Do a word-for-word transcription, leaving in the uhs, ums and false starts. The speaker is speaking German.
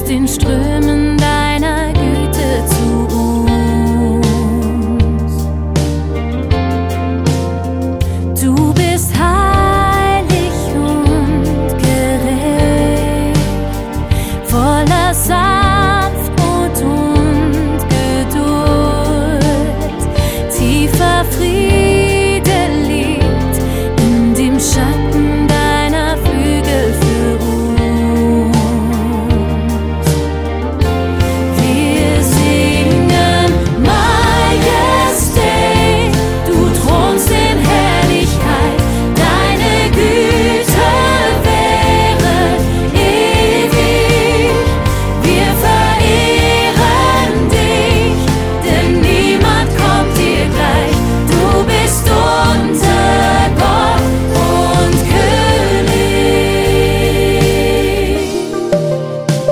den Strömen deiner Güte zu uns. Du bist heilig und gerecht, voller Salbung